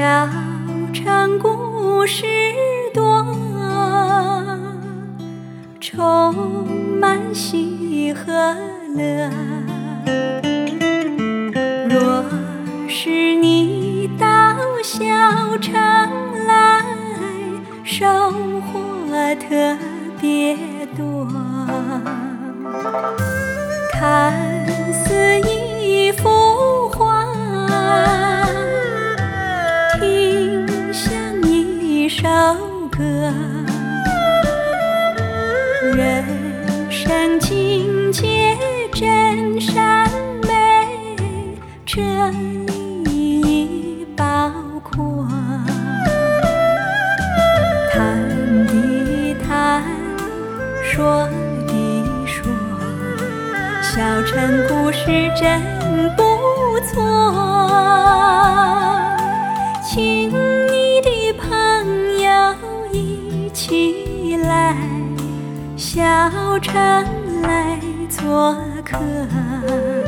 小城故事多，充满喜和乐。若是你到小城来，收获特别多。看似一幅画，听像一首歌，人生境界真善美，这里已包括。谈的谈，说的说，小城故事真不错。请你的朋友一起来小城来做客。